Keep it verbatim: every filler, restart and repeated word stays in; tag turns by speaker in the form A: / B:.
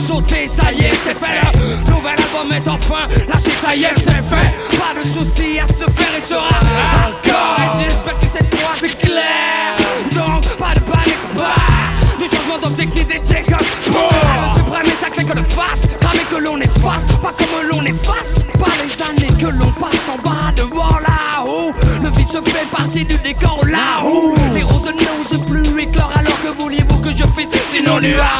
A: sauter, ça y est, c'est fait. Le nouvel album est enfin lâché, ça y est, c'est fait. Pas de soucis à se faire et sera encore. Et j'espère que cette fois c'est clair. Donc pas de panique, pas de changement d'optique ni d'éthique. Le suprême et ça claque de face, jamais que l'on efface, pas comme l'on efface. Pas les années que l'on passe en bas devant là-haut. Le vice fait partie du décor là-haut. Les roses n'osent plus éclore, alors que vouliez-vous que je fasse sinon nuage.